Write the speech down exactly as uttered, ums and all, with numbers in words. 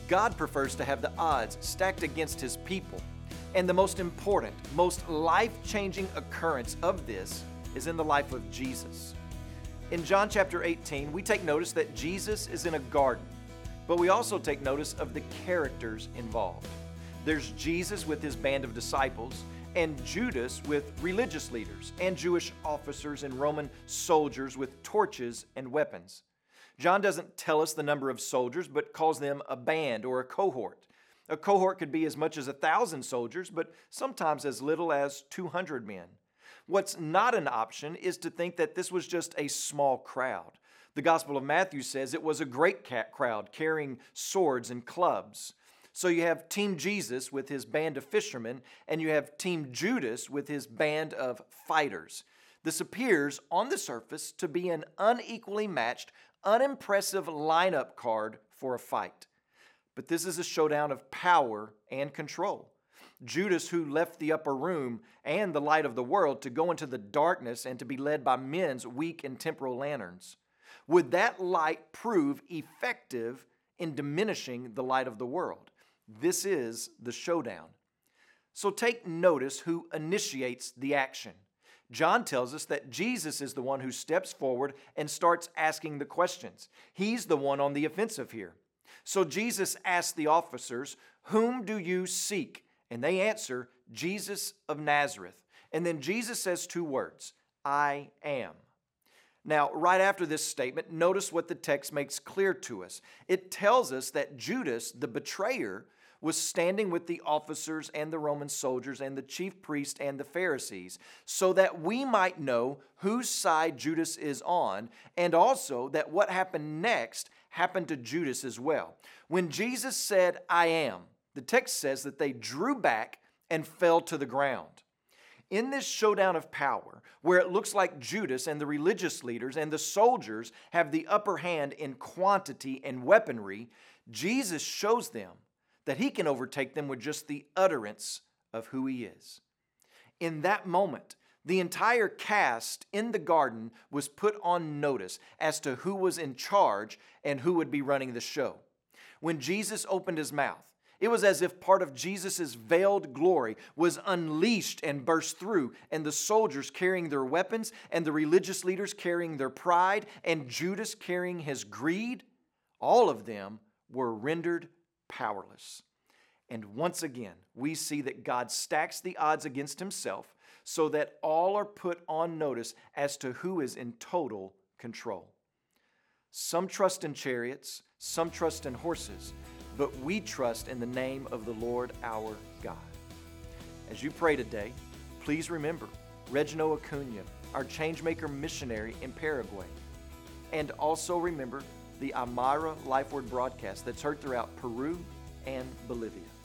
God prefers to have the odds stacked against His people. And the most important, most life-changing occurrence of this is in the life of Jesus. In John chapter eighteen, we take notice that Jesus is in a garden, but we also take notice of the characters involved. There's Jesus with his band of disciples, and Judas with religious leaders and Jewish officers and Roman soldiers with torches and weapons. John doesn't tell us the number of soldiers, but calls them a band or a cohort. A cohort could be as much as a thousand soldiers, but sometimes as little as two hundred men. What's not an option is to think that this was just a small crowd. The Gospel of Matthew says it was a great crowd carrying swords and clubs. So you have Team Jesus with his band of fishermen, and you have Team Judas with his band of fighters. This appears on the surface to be an unequally matched, unimpressive lineup card for a fight. But this is a showdown of power and control. Judas, who left the upper room and the light of the world to go into the darkness and to be led by men's weak and temporal lanterns. Would that light prove effective in diminishing the light of the world? This is the showdown. So take notice who initiates the action. John tells us that Jesus is the one who steps forward and starts asking the questions. He's the one on the offensive here. So Jesus asks the officers, "Whom do you seek?" And they answer, "Jesus of Nazareth." And then Jesus says two words, "I am." Now, right after this statement, notice what the text makes clear to us. It tells us that Judas, the betrayer, was standing with the officers and the Roman soldiers and the chief priests and the Pharisees, so that we might know whose side Judas is on, and also that what happened next happened to Judas as well. When Jesus said, "I am," the text says that they drew back and fell to the ground. In this showdown of power, where it looks like Judas and the religious leaders and the soldiers have the upper hand in quantity and weaponry, Jesus shows them that he can overtake them with just the utterance of who he is. In that moment, the entire cast in the garden was put on notice as to who was in charge and who would be running the show. When Jesus opened his mouth, it was as if part of Jesus' veiled glory was unleashed and burst through, and the soldiers carrying their weapons, and the religious leaders carrying their pride, and Judas carrying his greed, all of them were rendered powerless. And once again, we see that God stacks the odds against himself so that all are put on notice as to who is in total control. Some trust in chariots, some trust in horses, but we trust in the name of the Lord our God. As you pray today, please remember Regino Acuna, our Changemaker missionary in Paraguay. And also remember the Amara Life Word broadcast that's heard throughout Peru and Bolivia.